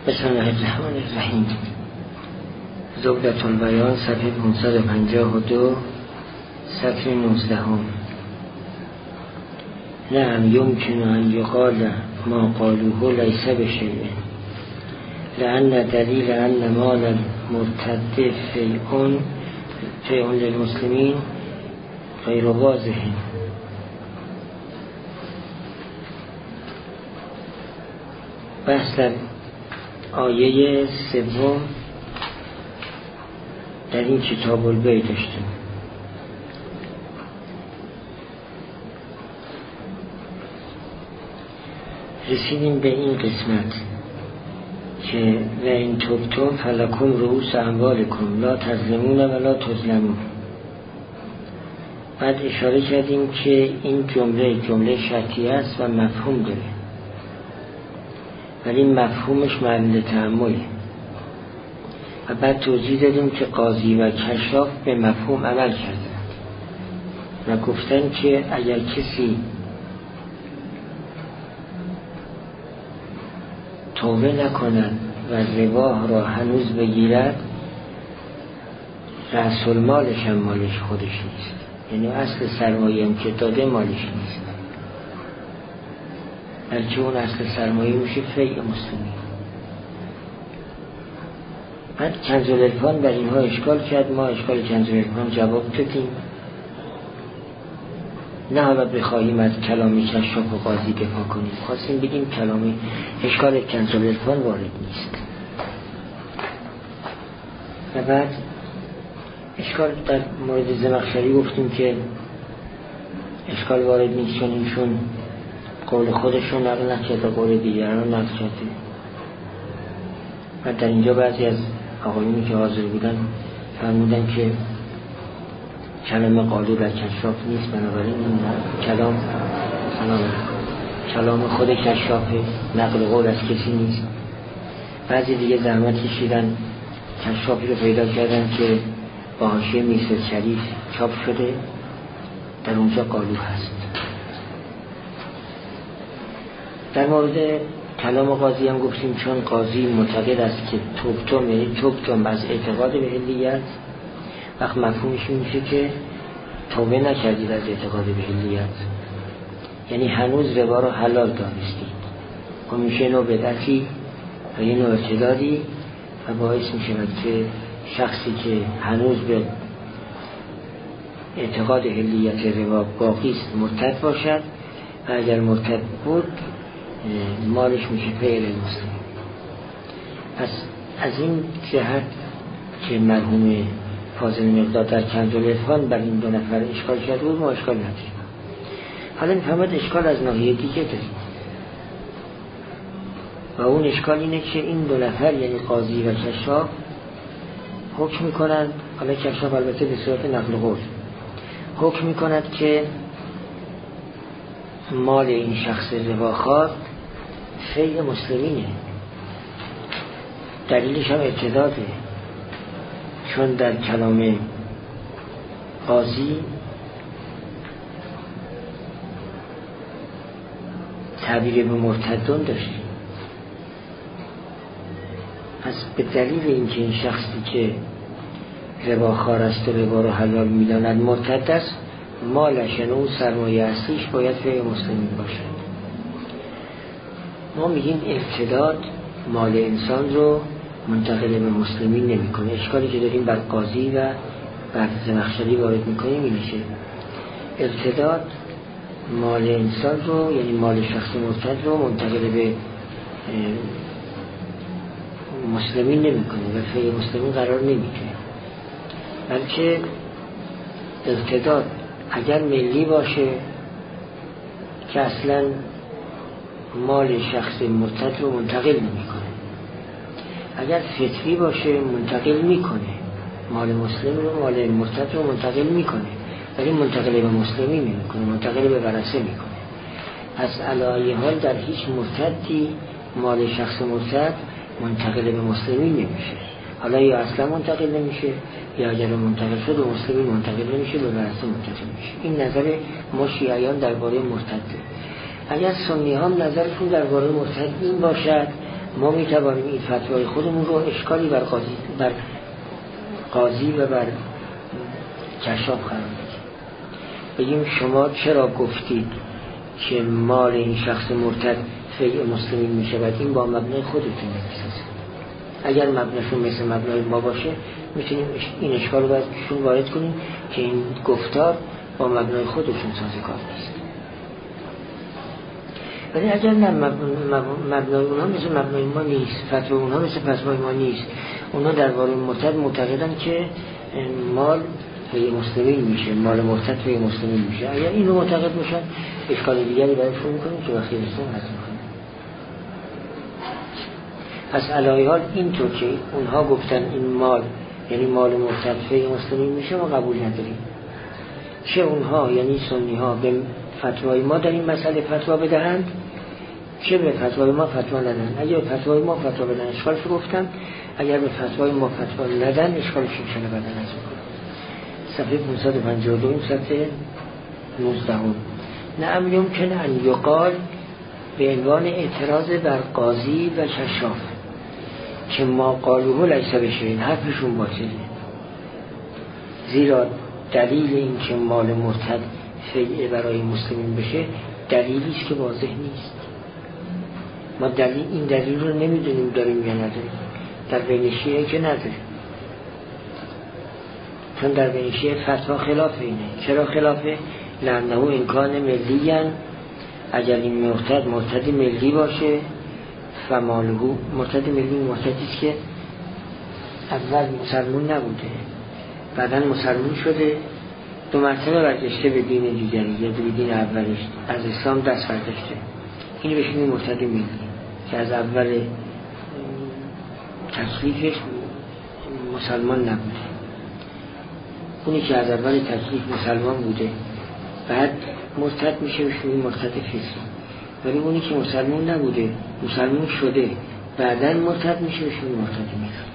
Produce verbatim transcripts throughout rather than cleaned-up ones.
بسم الله الرحمن الرحیم. زبدة البیان صفحه پانصد و پنجاه و دو سطر نوزده. نعم یمکن ان یقال ما قالوه لیس بشیء لأن دلیل ان مال المرتد فیء فیء للمسلمین غیر واضح. بحث در آیه سوم در این کتاب البیع داشتیم. رسیدیم به این قسمت که و این تبتم فلکم رؤوس اموالکم لا تظلمون و لا تظلمون. بعد اشاره کردیم که این جمله جمله شرطی است و مفهوم داره، ولی مفهومش محل تأمله. و بعد توضیح دادیم که قاضی و کشاف به مفهوم عمل کردن و گفتن که اگر کسی توبه نکند و ربا را هنوز بگیرد، رأس المالش هم مالش خودش نیست، یعنی اصل سرمایه هم که داده مالش نیست، بلکه اون اصل سرمایه میشه فیء مسلمین. بعد کنزالرفان بر اینها اشکال کرد، ما اشکال کنزالرفان جواب دادیم. نه حالا بخواهیم از کلام کشاف و قاضی دفاع کنیم، خواستیم بگیم کلام اشکال کنزالرفان وارد نیست. و بعد اشکال در مورد زمخشری گفتیم که اشکال وارد نیست، چون ایشون قول خودشون نقل نکرده، قول دیگران نقل کرده. و در اینجا بعضی از آقایونی که حاضر بودن فرمودن که کلام قالو در کشاف نیست، بنابراین این کلام سلام کلام خود کشافه، نقل قول از کسی نیست. بعضی دیگه زحمت کشیدن کشافی رو پیدا کردن که با حاشیه میرزا شریف چاپ شده، در اونجا قالو هست. در مورد کلام قاضی هم گفتیم چون قاضی معتقد است که تبتم یعنی تبتم از اعتقاد به حلیت، وقت مفهومش میشه که توبه نکردید از اعتقاد به حلیت، یعنی هنوز ربا رو حلال دانستید. و میشه نوع بدعتی و یه نوع ارتدادی و باعث میشه که شخصی که هنوز به اعتقاد حلیت ربا باقی است مرتد باشد، و اگر مرتد بود مالش میشه فیء مسلم. پس از این جهت که مرحوم فاضل مقداد در کنزالرفان بر این دو نفر اشکال کرده بود، ما اشکال نداریم. حالا میفهمد اشکال از ناحیه دیگه داریم، و اون اشکال اینه که این دو نفر یعنی قاضی و کشاف حکم میکنند، حالا کشاف البته به صورت نقل قول حکم میکند که مال این شخص رباخوار فیء مسلمینه. دلیلش هم ارتداده، چون در کلام قاضی تعبیر به مرتدون داشتیم. پس به دلیل اینکه این شخصی که رباخوار است و ربا رو حلال میداند مرتد است، مالش یعنی اون سرمایه اصلیش باید فیء مسلمین باشد. ما میگیم ارتداد مال انسان رو منتقل به مسلمین نمی کنه. اشکالی که داریم بر قاضی و بر زمخشری وارد میکنیم اینه که ارتداد مال انسان رو یعنی مال شخص مرتد رو منتقل به مسلمین نمی کنه و فیء مسلمین قرار نمیده، بلکه ارتداد اگر ملی باشه که اصلا مال شخص مرتد رو منتقل نمیکنه، اگر فطری باشه منتقل میکنه، مال مسلم رو مال مرتد رو منتقل میکنه، ولی منتقل به مسلمی نمیکنه، منتقل به ورثه میکنه. پس علی حال در هیچ مرتدی مال شخص مرتد منتقل به مسلمی نمیشه. حالا یا اصلا منتقل نمیشه، یا اگر منتقل شد به مسلمی منتقل نمیشه، به ورثه منتقل میشه. این نظر ما شیعیان درباره مرتد. اگر سنی هم نظرشون درباره مرتد این باشد ما می توانیم این فتوای خودمون رو اشکالی بر قاضی بر قاضی و بر کشاف قرار بدیم. بگیم شما چرا گفتید که مال این شخص مرتد فیء مسلمین می شود؟ این با مبنای خودتون نمیسازه. اگر مبناشون مثل مبنای ما باشه میتونیم این اشکال رو برشون وارد کنیم که این گفتار با مبنای خودشون سازگار نیست. ولی اگر نه مبنای اونها مثل مبنای ما نیست، فتوای اونها مثل فتوای ما نیست، اونها درباره مرتد معتقدن که مال فیء مسلمین میشه، مال مرتد فیء مسلمین میشه. اگر اینو معتقد باشن اشکال دیگری برایشون میکنیم که وقیرستان هست میکنیم. پس علی حال اینطور که اونها گفتن این مال یعنی مال مرتد فیء مسلمین میشه ما قبول نداریم. چه اونها یعنی سنی ها به فتوای ما در این مسئله فتوا بدهند چه به فتوای ما فتوا ندن. اگر به فتوای ما فتوا بدن اشکالش گفتم، اگر به فتوای ما فتوا ندن اشکالش میشه بدن. از صفحه پانصد و پنجاه و دو صفحه نوزده. نعم یمکن ان یقال به عنوان اعتراض بر قاضی و کشاف که ما قالوه لیس بشین، حرفشون باطله، زیرا دلیل این که مال مرتد فیء برای مسلمین بشه دلیلی است که واضح نیست. ما دلیل این دلیل رو نمیدونیم داریم یا نداریم. در بین شیعه که نداریم، چون در بین شیعه فتوا خلاف اینه. چرا خلافه؟ لعنه امکان ملیاً، اگر این مرتد مرتد ملی باشه فماله مرتد ملی مرتدی است که اول مسلمون نبوده بعداً مسلمون شده، دو مرتبه برگشته به دین دیگری یا به دین اولش، از اسلام دست برداشته، اینو بهش میگن مرتد ملی که از اول تکلیفش مسلمان نبوده. اونی که از اول تکلیف مسلمان بوده بعد مرتد میشه بهش میگن مرتد فطری. ولی اونی که مسلمان نبوده مسلمان شده بعداً مرتد میشه بهش میگن مرتد ملی.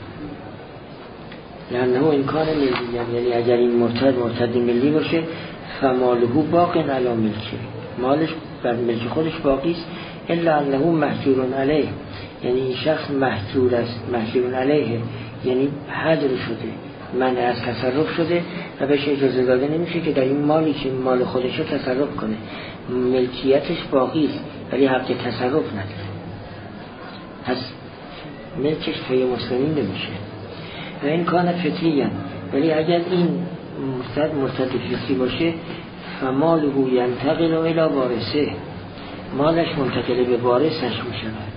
لانه امکان ملی، یعنی اگر این مرتد مرتد ملی باشه فماله باقی علی ملکه، مالش بر ملک خودش باقی است، الا انه محجور علیه، یعنی این شخص محجور است، محجور علیه یعنی حجر شده، منع از تصرف شده و بهش اجازه داده نمیشه که در این مالی که مال خودشه تصرف کنه. ملکیتش باقی است ولی حق تصرف نداره، پس ملکش فیء مسلمین نمیشه. و این کان فطری هم. ولی اگر این مرتد مرتد فطری باشه فماله ینتقل الی وارثه، مالش منتقل به وارثش می شود،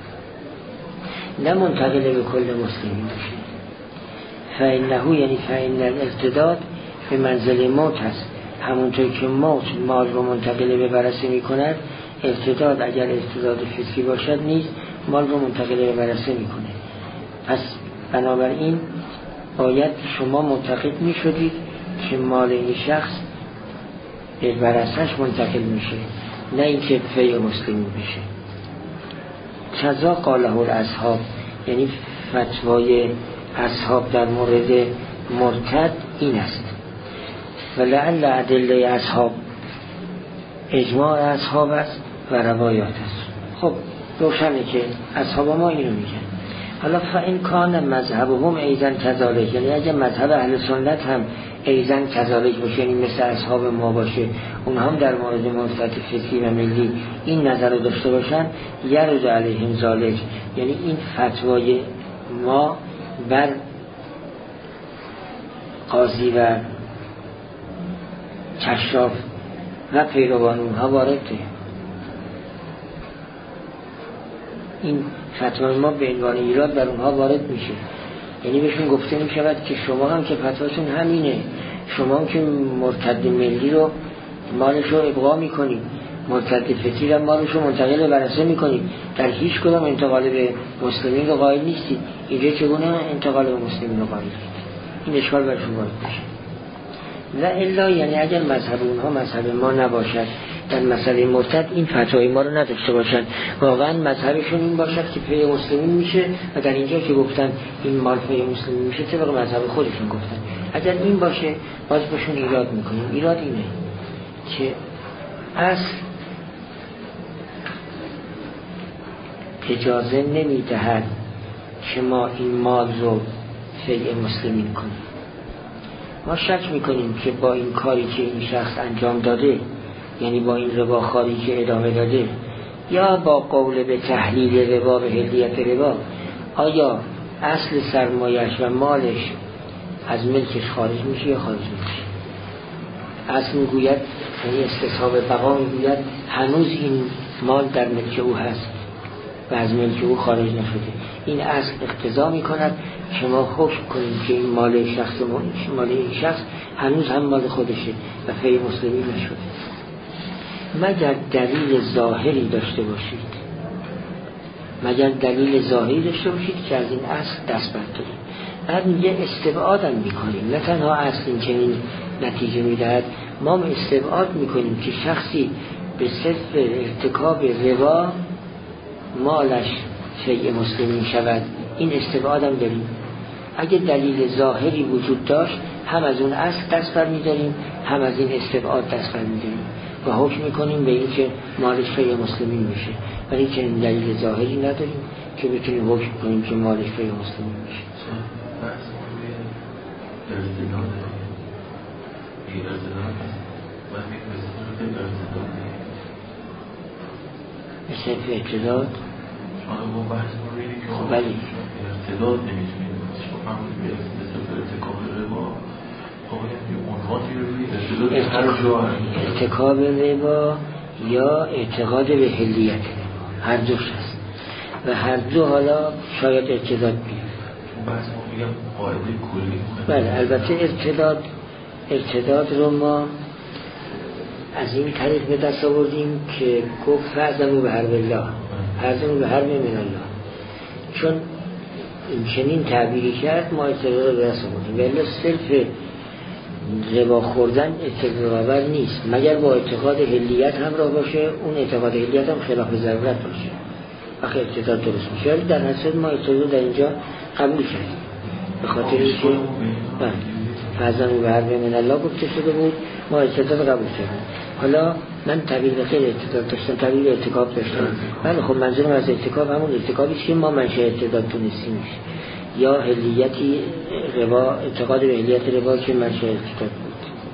نه منتقل به کل مسلمین باشه. فإنه یعنی فإن الارتداد به منزل موت هست، همونطور که موت مال رو منتقل به ورثه می کند، ارتداد اگر ارتداد فطری باشد نیز مال رو منتقل به ورثه می کنه. پس بنابراین باید شما معتقد می شدید که مال این شخص به ورثه‌اش منتقل میشه، نه اینکه فیء مسلمین بشه. کذا قاله الاصحاب، یعنی فتوای اصحاب در مورد مرتد این است. ولعل ادله اصحاب اجماع اصحاب است و روایات است. خب روشنه که اصحاب ما اینو میگن. حالا فاین کان مذهبهم ایزن کذالک، یعنی اگه مذهب اهل سنت هم ایزن کذالک باشه، یعنی مثل اصحاب ما باشه، اونها هم در مورد مرتد فطری و ملی این نظر رو داشته باشن، یرد علیهم ذالک، یعنی این فتوای ما بر قاضی و کشاف و پیروان اونها وارده. این فتوای ما به عنوان ایراد بر اونها وارد میشه، یعنی بهشون گفته میشود که شما هم که فتواتون همینه، شما هم که مرتد ملی رو مالش رو ابقا میکنید، مرتد فطری رو مالش رو منتقل به ورثه میکنید، در هیچ کدام انتقال به مسلمین رو قائل نیستید، اینجا چگونه انتقال به مسلمین رو قائلید؟ این اشکال برشون وارد میشه. و الا یعنی اگر مذهب اونها مذهب ما نباشد، در مسئله مرتد این فتوای ما رو نداشته باشن، واقعا مذهبشون این باشد که فیء مسلمین میشه و در اینجا که گفتن این مال فیء مسلمین میشه طبق مذهب خودشون گفتن، اگر این باشه باز بهشون ایراد میکنیم. ایراد اینه که اصل اجازه نمیدهد که ما این مال رو فیء مسلمین کنیم. ما شک میکنیم که با این کاری که این شخص انجام داده، یعنی با این رباخواری که ادامه داده، یا با قول به تحلیل ربا به حلیت ربا، آیا اصل سرمایش و مالش از ملکش خارج میشه یا خارج میشه؟ اصل میگوید، یعنی استصحاب بقا میگوید هنوز این مال در ملک او هست و از ملک او خارج نشده. این اصل اقتضا میکند که ما حکم کنیم که این مال شخص مال این شخص هنوز هم مال خودشه و فیء مسلمین نشده، مگر دلیل ظاهری داشته باشید. مگر دلیل ظاهری داشته باشید که از این اصل دست بردارید. بعد میگه استبعادم میکنیم، نه تنها اصل این چنین نتیجه میدهد، ما استبعاد میکنیم که شخصی به صرف ارتکاب ربا مالش فیء مسلمین شود. این استبعادم داریم. اگه دلیل ظاهری وجود داشت، هم از اون اصل دست بر میداریم، هم از این استبعاد دست بر میداریم و حکم میکنیم به این که مالش فیء مسلمین میشه. ولی که این دلیل ظاهری نداریم که بتونیم حکم کنیم که مالش فیء مسلمین میشه. مثل اعتداد ولی ارتداد نمیتونیم شما فهمونید به ارتکاب ربا ارتکاب ربا یا اعتقاد به حلیت، هر دوش هست و هر دو حالا شاید ارتداد بیاد. بله البته ارتداد ارتداد رو ما از این طریق به دست آوردیم که گفت فعظمو به حرب الله، فعظمو به حرب من الله، چون این چنین تعبیری کرد ما ارتداد رو به دست آوردیم. ولی صرف ربا خوردن ارتداد نیست، مگر با اعتقاد حلیت همراه باشه. اون اعتقاد حلیت هم خلاف ضرورت باشه، وقتی ارتداد درست میشه. ولی در حسد ما ارتداد در اینجا قبول کردیم به خاطر اینکه فعظمو به حرب من الله گفته شده بود، ما ارتداد قبول کردیم. حالا من تعبیر به غیر ارتداد داشتم، تعبیر به ارتکاب داشتم. ولی خب منظورم از ارتکاب همون ارتکابی که ما منشأ ارتداد تونستیم، یا حلیتی ربا، اعتقاد به حلیت ربا که منشأ ارتداد بود.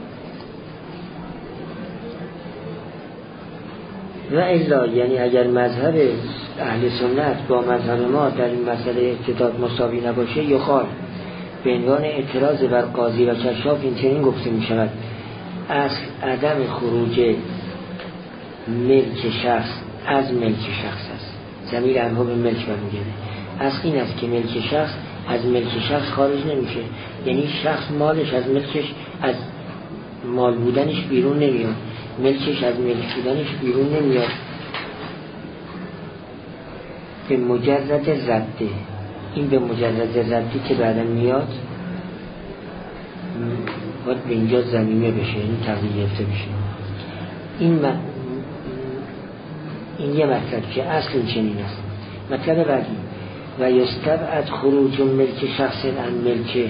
و الا یعنی اگر مذهب اهل سنت با مذهب ما در این مسئله ارتداد مساوی نباشه، یخال به عنوان اعتراض بر قاضی و کشاف این چنین گفته می شود: اصل عدم خروج ملک شخص از ملک شخص است. ضمیر انها به ملک برمیگرده. اصل این است که ملک شخص از ملک شخص خارج نمیشه، یعنی شخص مالش از ملکش، از مال بودنش بیرون نمیاد، ملکش از ملک بودنش بیرون نمیاد. به مجرد رده، این به مجرد ردی که بعدا میاد باید به اینجا ضمیمه بشه، این تغییر گرفته بشه. این من این یه مطلب که اصل چنین است. مطلب بعدی: و یستبعد خروج ملک شخص عن ملکه.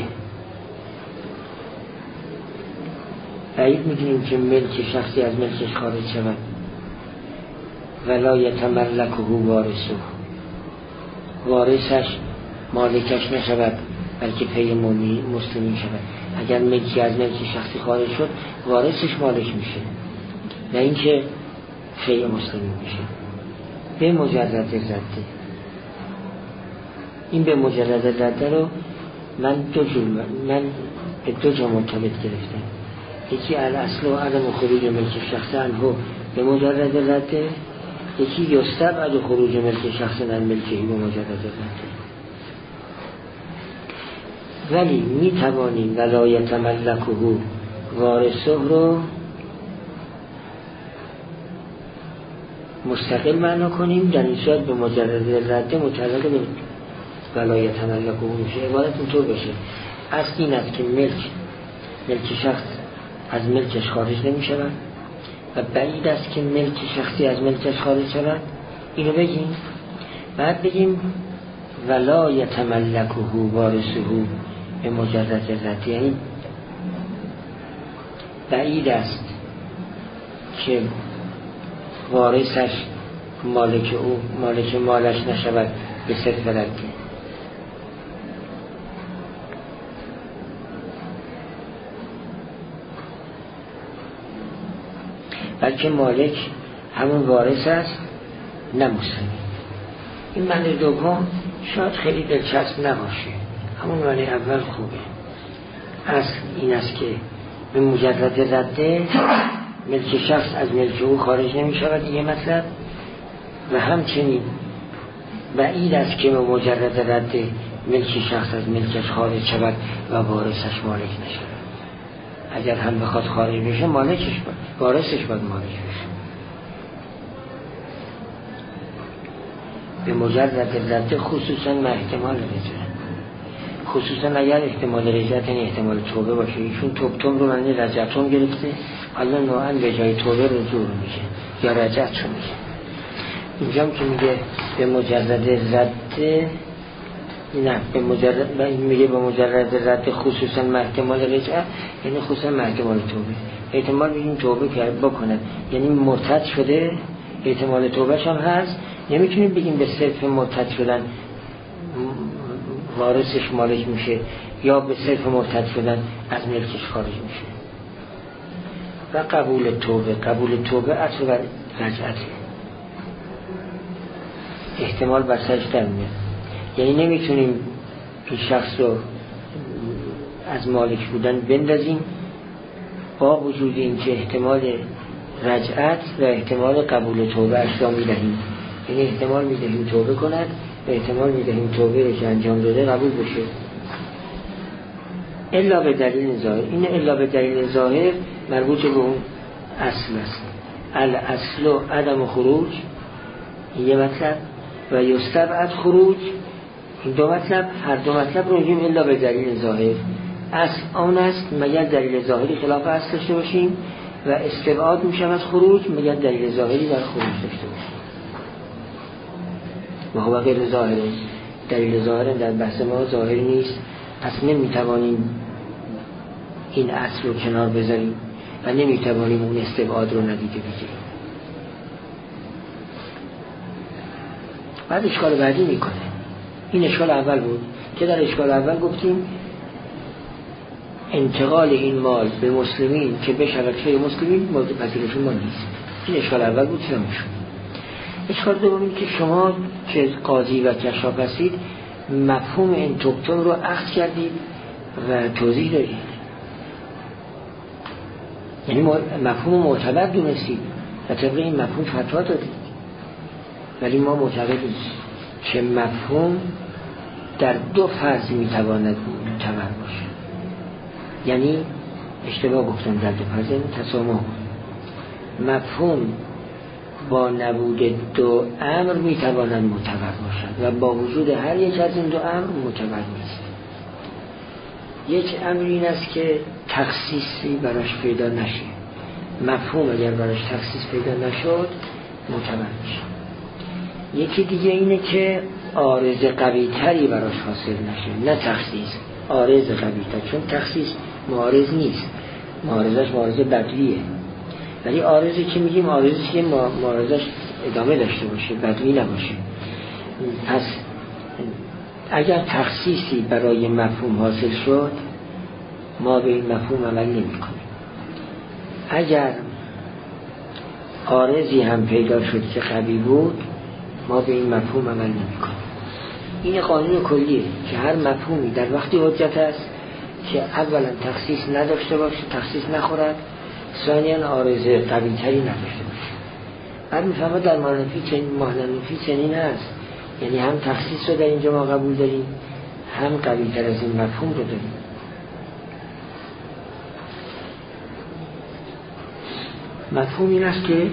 بعید میدونیم که ملک شخصی از ملکش خارج شود. ولا یتملکه وارثه، وارثش مالکش نشود، بلکه فیء مسلمین شود. اگر ملکی از ملک شخصی خارج شد، وارثش مالک میشه، نه اینکه فیء مسلمین میشه. به مجرد رده، این به مجرد رده رو من دو جور من به دو جا مرتبط گرفتم. یکی الاصل و عدم خروج ملک شخص عنه به مجرد رده، یکی یستبعد خروج ملک شخص عن ملکه به مجرد رده. ولی می توانیم ولا یتملکه وارثه رو مستقل معنا کنیم، در این صورت به مجرد رده متعلق به ولا یتملکه میشه. عبارت اینطور بشه: اصل این است که ملک ملک شخص از ملکش خارج نمی شود و بعید است که ملک شخصی از ملکش خارج شود. اینو بگیم، بعد بگیم ولا یتملکه وارثه به مجرد رده، یعنی بعید است که وارثش مالک او مالک مالش نشود به صرف رده، بلکه مالک همون وارث است نه مسلم. این معنی دوم شاید خیلی دلچسب نباشه، همون معنی اول خوبه. اصل این است که به مجرد رده ملک شخص از ملک او خارج نمی شود، یه مطلب، و همچنین بعید است که به مجرد رده ملک شخص از ملکش خارج شود و وارثش مالک نشود. اگر هم بخواد خارج بشه مالکش باید، وارثش باید مالک بشه. به مجرد رده خصوصا ما احتمال رجعت، خصوصا اگر احتمال رجعت یعنی احتمال توبه باشه. ایشون توبتم رو معنی رجعتم گرفته، حالا نوعاً به جای توبه رجوع میشه یا رجعت شو میشه. اینجا که میگه به مجرد رده، نه به مجرد میگه به مجرد رده خصوصا ما احتمال رجعت یعنی خصوصا ما احتمال توبه. احتمال بگیم توبه کرد بکنه یعنی مرتد شده، احتمال توبهش هم هست. نمیتونیم بگیم به صرف مرتد شدن وارثش مالک میشه یا به صرف مرتد شدن از ملکش خارج میشه. و قبول توبه، قبول توبه اصل بر رجعته، احتمال بر سرش در میاد. یعنی نمیتونیم این شخص رو از مالک بودن بندازیم با وجود این که احتمال رجعت و احتمال قبول توبه اش را میدهیم. یعنی احتمال میدهیم توبه کند و احتمال میدهیم توبه رو که انجام داده قبول بشه. الا به دلیل ظاهر، این الا به دلیل ظاهر مربوط به اون اصل است. الاصل و عدم خروج یه مطلب و یستبعد خروج این دو مطلب، هر دو مطلب رو میگیم الا به دلیل ظاهر. اصل آن است مگر دلیل ظاهری خلاف اصل داشته باشیم و استبعاد میشم از خروج مگر دلیل ظاهری بر خروج داشته باشیم. و هو غیر ظاهر، دلیل ظاهر در بحث ما ظاهر نیست، پس نمیتوانیم این اصل رو کنار بذاریم و نمیتوانیم اون استبعاد رو ندیده بگیریم. بعد اشکال بعدی میکنه. این اشکال اول بود که در اشکال اول گفتیم انتقال این مال به مسلمین که به شبکه مسلمین مورد پذیرش ما نیست. این اشکال اول بود که نمیشون. اشکال دومی که شما که قاضی و کشاف هستید مفهوم این توبتون رو اخذ کردید و توضیح دادید، یعنی مفهوم معتبر دونستید و طبق این مفهوم فتوا دادید. ولی ما معتقدیم که مفهوم در دو فرض میتواند معتبر باشه. یعنی اشتباه گفتم در دو فرض، یعنی تسامح. مفهوم با نبود دو امر میتواند معتبر باشد و با وجود هر یک از این دو امر معتبر نیست. یک امر این است که تخصیصی براش پیدا نشه. مفهوم اگر براش تخصیص پیدا نشد معتبر میشه. یکی دیگه اینه که عارض قوی تری براش حاصل نشه، نه تخصیص، عارض قوی تر. چون تخصیص معارض نیست، معارضش معارض بدویه. ولی عارضی که میگیم عارضی که معارضش ادامه داشته باشه، بدوی نباشه. پس اگر تخصیصی برای مفهوم حاصل شد ما به این مفهوم عمل نمی کنیم. اگر عارضی هم پیدا شد که قوی بود ما به این مفهوم عمل نمی کنیم. این قانون کلیه که هر مفهومی در وقتی حجت است که اولا تخصیص نداشته باشه، تخصیص نخورد، ثانیاً عارض قوی تری نداشته باشه. بعد میفهمه در معنفی چنین معنفی چنین هست، یعنی هم تخصیص رو در اینجا ما قبول داریم هم قوی تر از این مفهوم رو داریم. مفهوم این است که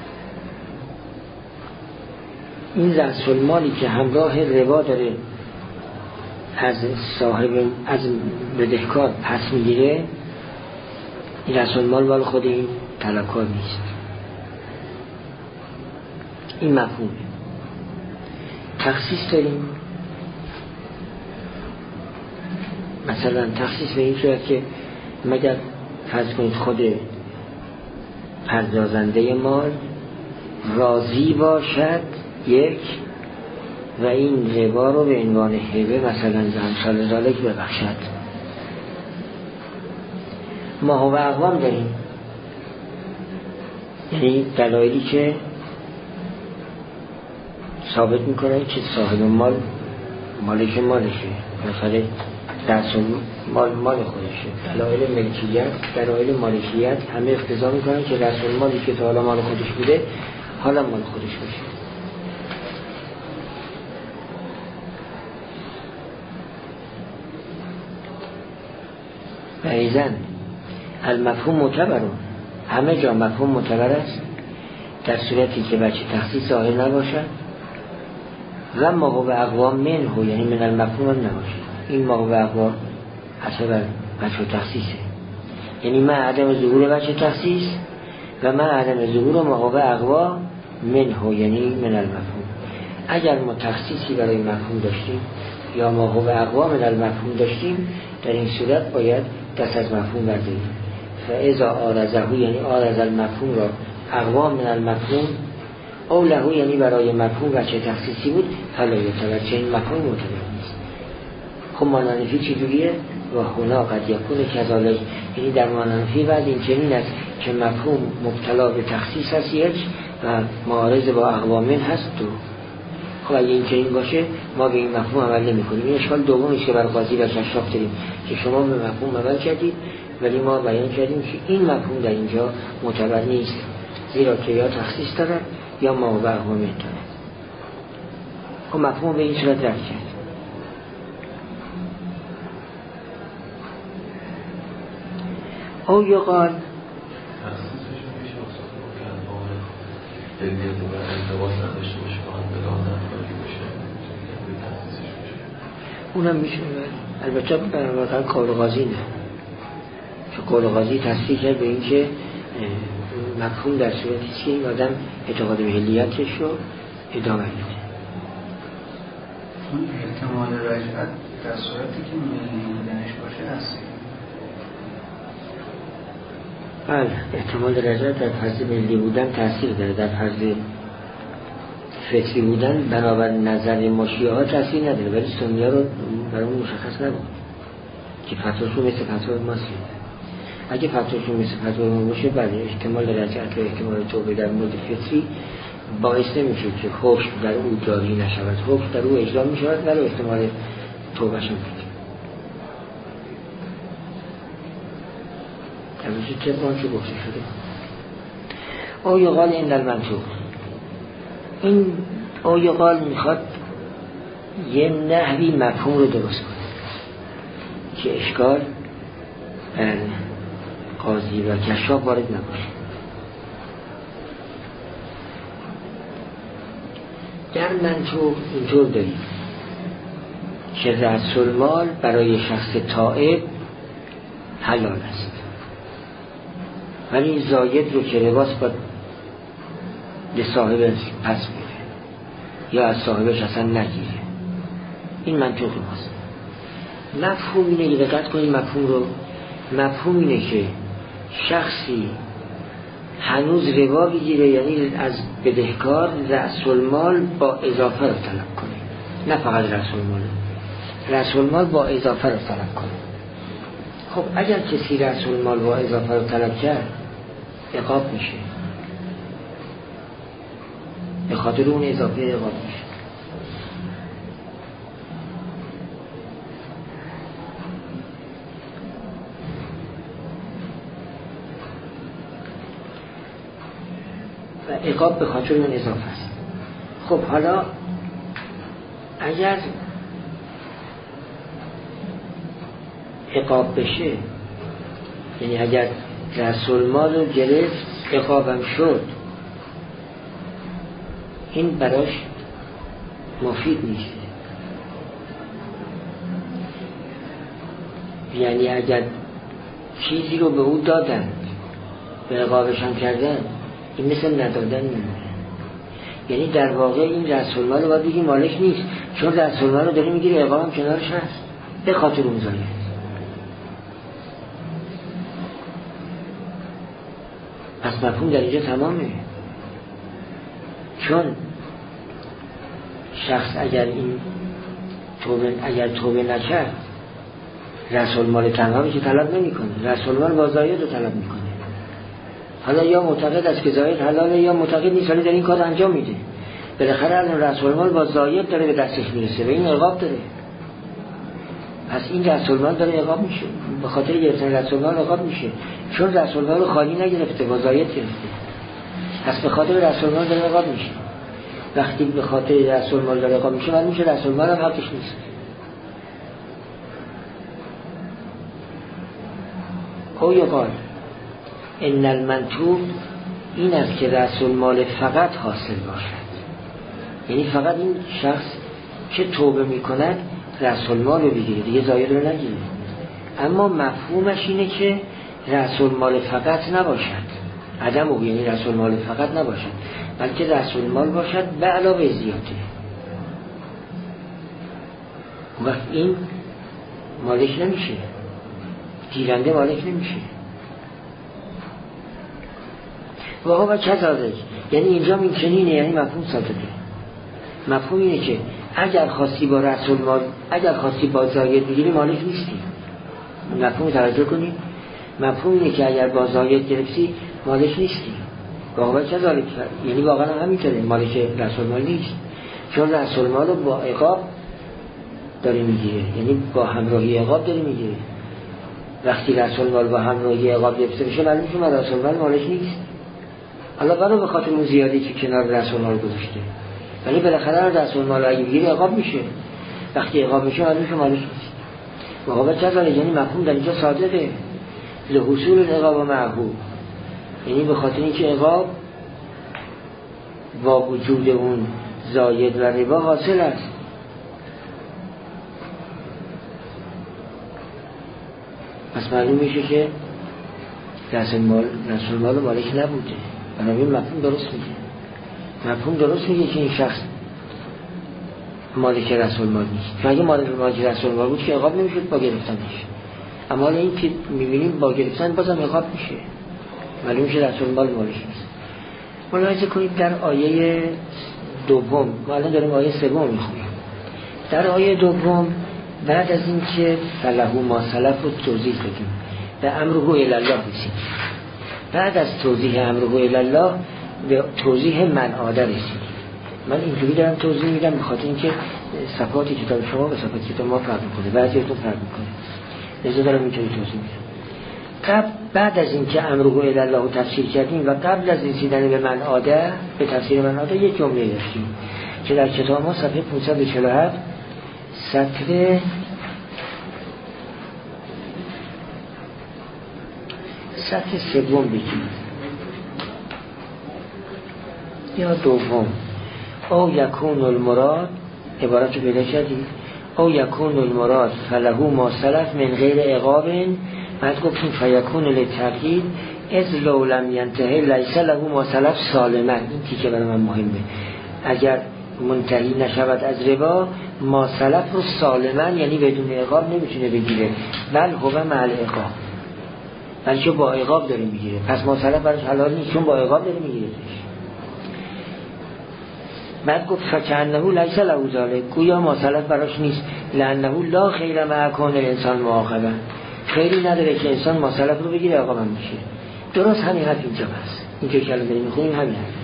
این رأس المالی که همراه ربا داره از صاحب از بدهکار پس میگیره، این رأس المال مال خود این طلبکار نیست. این مفهومه. تخصیص داریم، مثلا تخصیص به این صورت که مگر فرض کنید خود پردازنده مال راضی باشد یک و این ربا رو به عنوان هبه مثلا امثال ذالک ببخشد. ما هو اقوام داریم، یعنی دلایلی که ثابت میکنن که صاحب مال مالک مالشه، مثلا دست مال مال خودشه. دلایل ملکیت، دلایل مالکیت همه اقتضا میکنن که رسول مالی که تا حالا مال خودش بوده حالا مال خودش باشه. و ایزن المفهوم معتبرون، همه جا مفهوم معتبر است در صورتی که بچه تخصیص ظاهر نباشد و ما هو اقوام منه، یعنی من المفهوم هم نباشه. این ما هو اقوام حسب بچه تخصیصه، یعنی من عدم ظهور بچه تخصیص و من عدم ظهور ما هو اقوام منه، یعنی من المفهوم. اگر ما تخصیصی برای مفهوم داشتیم یا ما هو اقوام من المفهوم داشتیم، در این صورت باید دست از مفهوم برداریم. فاذا آرزه، یعنی آرز المفهوم را اقوام من المفهوم او له، یعنی برای مفهوم بچه تخصیصی بود، حالا یعتبر چه این مفهوم معتبر نیست. خب مانانفی چی جوریه؟ و هنا قد یکون کذالک، یعنی در مانانفی بعد این چنین است که مفهوم مبتلا به تخصیص است یک و معارض با اقوام هست دو. خب اگه این چنین باشه ما به این مفهوم عمل نمی کنیم. این اشکال دومیه که بر قاضی و کشاف داریم که شما به مفهوم عمل کردید ولی ما بیان کردیم که این مفهوم در اینجا معتبر نیست، زیرا که یا تخصیص دارد یا ما و اقوام دارد. خب مفهوم به این صورت رد کرد. او یقال اونم میشه، البته واقعا قول قاضی نه، چون قول قاضی تصریح کرد به این که مفهوم در صورتی که این آدم اعتقاد به هلیتش رو ادامه میده. اون احتمال رجعت در صورتی که ملی بودنش باشه هست. بله، احتمال رجعت در فرض ملی بودن تاثیر داره، در فرض فطری بودن بنابر نظر مشیعه ها تاثیر نداره، ولی سنی ها رو برای اون مشخص نبود که فتواشون مثل فتوای ماست. اگه فتواشون مثل فتوای ما باشه بله احتمال رجعت و احتمال توبه در مورد فطری باعث نمیشه که حکم در او جاری نشود، حکم در او اجرا میشود ولی احتمال توبه شون میشه. امروزی طبقان چه گفته شده آیا قال این در منطوق، این آیا قال میخواد یه نحوی مفهوم رو درست کنه که اشکال قاضی و کشاف وارد نباشه. در منطوق اینطور داریم که رأس المال برای شخص تائب حلال است، ولی زاید رو که لباس باید به صاحب پس میره یا از صاحبش اصلا نگیره. این منطوق ماست. مفهوم اینه، دقت کنید مفهوم رو، مفهوم اینه که شخصی هنوز ربا بگیره، یعنی از بدهکار رأس المال با اضافه رو طلب کنه، نه فقط رأس المال، رأس المال با اضافه رو طلب کنه. خب اگر کسی رأس المال با اضافه رو طلب کرد عقاب میشه، به خاطر اون اضافه عقاب میشه. و عقاب به خاطر اون اضافه است. خب حالا اگر عقاب بشه، یعنی اگر رأس المال رو گرفت عقابم شد، این براش مفید نیست. یعنی اگر چیزی رو به او دادن به عقابش هم کردن، این مثل ندادن میمونه. یعنی در واقع این رأس المال رو باید بگیم مالک نیست، چون رأس المال رو داره میگیره عقاب هم کنارش هست به خاطر اون زایه. پس مفهوم در اینجا تمامه. چون شخص اگر این توبه اگر توبه نکرد رأس المال تنها رو که طلب نمیکنه، رأس المال با زاید رو طلب میکنه. حالا یا معتقد است که زاید حلاله یا معتقد نیست ولی در این کار انجام میده. بالاخره الان رأس المال با زاید داره به دستش میرسه و این عقاب داره. پس این رأس المال داره عقاب میشه، به خاطر گرفتن رأس المال عقاب میشه، چون رأس المال رو خالی نگرفته، با زاید گرفته. پس به خاطر رأس المال داره عقاب میشه. وقتی به خاطر رأس المال داره عقاب میشه، معلوم میشه رأس المال هم حقش نیست. او یقال ان المنطوق این است که رأس المال فقط حاصل باشد، یعنی فقط این شخص که توبه میکند رأس المال رو بگیره، دیگه زاید رو نگیره. اما مفهومش اینه که رأس المال فقط نباشد، عدم او یعنی رأس المال فقط نباشد، بلکه رأس المال باشد به علاوه زیاده. وقت این مالک نمیشه، گیرنده مالک نمیشه. و ها و کذالک، یعنی اینجا این چنینه، یعنی مفهوم ساده. مفهوم اینه که اگر خواستی با رأس المال، اگر خواستی با زاید بگیری مالک نیستی. مفهوم توجه کنی، مفهوم اینه که اگر با زاید گرفتی مالک نیستی. و ها و کذالک، یعنی واقعا همینطوره، مالک رأس المال نیست، چون رأس المال رو با عقاب داره میگیره، یعنی با همراهی عقاب داره میگیره. وقتی رأس المال با همراهی عقاب گرفته بشه معلومه که رأس المال مالک نیست. حالا برای به خاطر اون زیادی که کنار رأس المال گذاشته، ولی بالاخره رأس المال اگه بگیری عقاب میشه. وقتی عقاب میشه معلومه که مالک نیست. و عقاب چطوره؟ یعنی مفهوم در اینجا صادقه، لحصول العقاب معهو، یعنی به خاطر اینکه عقاب با وجود اون زاید و ربا حاصل است. پس معلوم میشه که رأس المال رأس المال مالک نبوده. بنابراین مفهوم درست میگه، مفهوم درست میگه که این شخص مالک رأس المال نیست. اگه مالک مالک رأس المال بود که عقاب نمیشد با گرفتنش، اما این که میبینیم با گرفتن بازم عقاب میشه، معلوم میشه رأس المال مالک نیست. ملاحظه کنید در آیه دوم، ما الان داریم آیه سوم میخونیم. در آیه دوم بعد از این که فلهو ما سلف رو توضیح دادیم، به امره الی الله رسید. بعد از توضیح امره الی الله به توضیح من عاده رسید. من اینجوری دارم توضیح میدم به خاطر اینکه صفات کتاب شما به صفات کتاب ما فرق میکنه، بعضیاتون فرق میکنه، لذا دارم اینجوری توضیح میدم. قبل بعد از این که امره الی الله رو تفسیر کردیم و قبل از رسیدن به من عاده، به تفسیر من عاده، یک جمله داشتیم که در کتاب ما صفحه پانصد و چهل و هفت سطر سطر سوم بگیم یا دوم، او یکون المراد، عبارت رو پیدا کردیم، او یکون المراد فلهو ما سلف من غیر عقاب، بعد گفتیم فیکون للتقیید از لو لم ینتهی لیس له ما سلف سالما. این تیکه برای من مهمه، اگر منتهی نشود از ربا ما سلف رو سالما، یعنی بدون عقاب نمیتونه بگیره، بل هو مع العقاب، بلکه با عقاب داره میگیره. پس ما سلف براش حلال نیست چون با عقاب داره میگیره. بعد گفت فکأنه لیس له ذلک، گویا ما سلف براش نیست، لانه لا خیر مع کون الانسان معاقبا، خیری نداره که انسان ما سلف رو بگیره عقاب هم میشه. درست همین حرف اینجا هست، اینجا که الان داریم میخونیم همین حرف،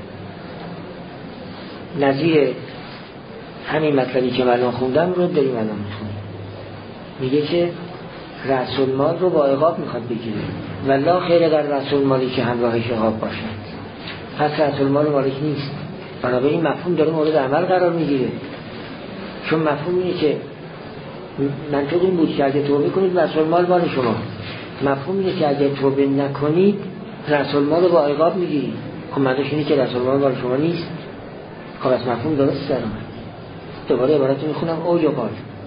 نظیر همین مطلبی که من خوندم رو داریم الان میخونیم. میگه که رأس المال رو با عقاب میخواد بگیره و لا خیر در رأس المالی که همراهش عقاب باشد. پس رأس المال مالک نیست، بنابراین مفهوم داره مورد عمل قرار میگیره، چون مفهوم اینه که منطق این بود که اگه توبه کنید رأس المال مال شما، مفهوم اینه که اگه توبه نکنید رأس المال رو با عقاب میگیرید. خب معنیش اینه که رأس المال مال شما نیست. خب از مفهوم درست در اومد. دوباره عبارت میخونم، او یقال،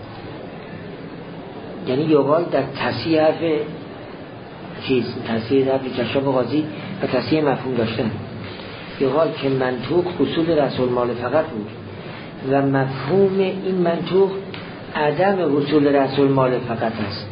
یعنی یقال در تصحیح حرف چیز، تصحیح حرف کشاف قاضی و تصحیح مفهوم داشتن. یقال که منطوق حصول رأس المال فقط بود و مفهوم این منطوق عدم حصول رأس المال فقط است.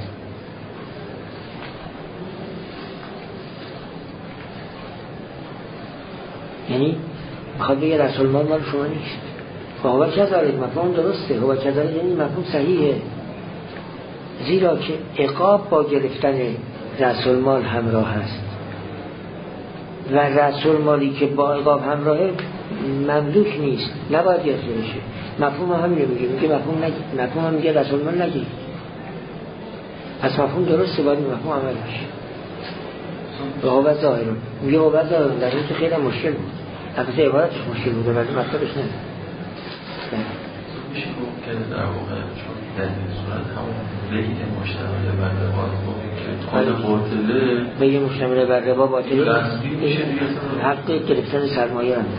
یعنی میخواد بگه رسول مال مال شما نیست. هو کذالک مفهوم درسته، هو کذالک یعنی مفهوم صحیحه، زیرا که عقاب با گرفتن رسول مال همراه هست و رسول مالی که با عقاب همراهه مملوک نیست، نباید گرفته بشه. مفهوم همینه میگه، میگه مفهوم نگی، مفهوم هم میگه رسول مال نگی. پس مفهوم درسته، باید مفهوم عمل بشه. و هو ظاهرون میگه هو ظاهرون در این که خیلی مشکل بود، البته عبارتش مشکل بود ولی مطلبش نه. میشه گفت که در واقع چون در این صورت همون بگید مشتمل بر ربا که خود باطله بگید مشتمل بر ربا باطله رسمی میشه دیگه حق گرفتن سرمایه هم.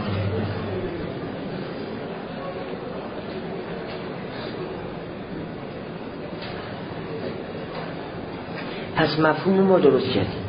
پس مفهوم ما درست کردیم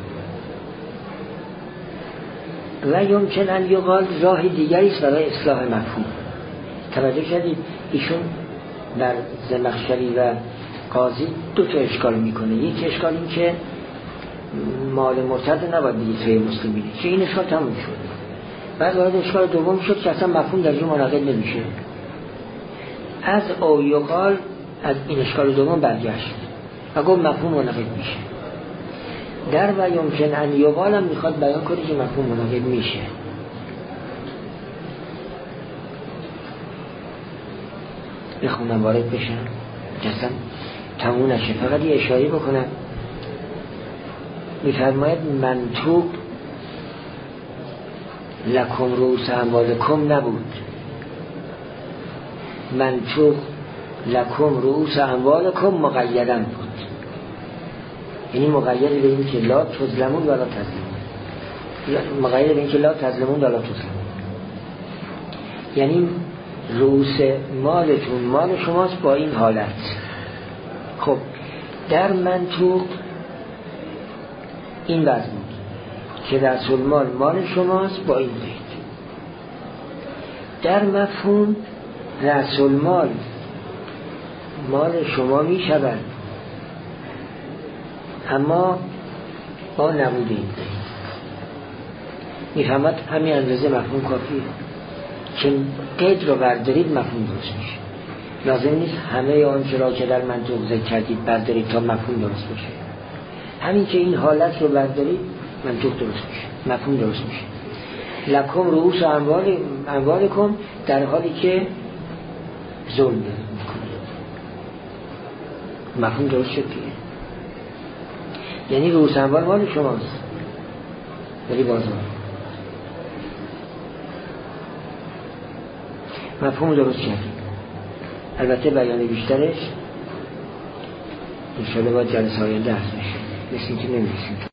و یمکن ان یقال راه دیگری است برای اصلاح مفهوم. توجه کردید ایشون در زمخشری و قاضی دو تا اشکال میکنه. یک اشکال این که مال مرتد نباید بگید توی مسلمینه که این اشکال تموم شد. بعد وارد اشکال دوم شد که اصلا مفهوم در جون مناقض نمیشه. از او یقال از این اشکال دوم برگشت و گفت مفهوم مناقض میشه. در و یمکن ان یقال هم میخواد بیان کنه که مفهوم مناقض میشه. بخونم وارد بشم جسم تموم نشه، فقط یه اشاره بکنم. میفرماید منطوق لکم رؤوس اموالکم نبود، منطوق لکم رؤوس اموالکم مقیدن بود، یعنی مقید به این که لا تظلمون ولا تظلمون، مقید به این که لا تظلمون ولا تظلمون، یعنی رؤوس مالتون مال شماست با این حالت. خب در منطوق این وضع بود که رسول مال مال شماست با این قید. در مفهوم رسول مال مال شما می شود اما با نبود این قید. می فهمد همین اندازه مفهوم کافیه که قید رو بردارید مفهوم درست میشه. لازم نیست همه آنچه را که در منطوق ذکر کردید بردارید تا مفهوم درست بشه. همین که این حالت رو بردارید منطوق درست میشه، مفهوم درست میشه. لکم رؤوس اموال اموالکم در حالی که ظلم میکنید، مفهوم درست شد دیگه. یعنی رؤوس اموال مال شماست ولی بازار، مفهوم درست کردیم. البته بیان بیشترش انشاءالله باید جلسه آینده هست میشه، مثل اینکه نمیرسیم.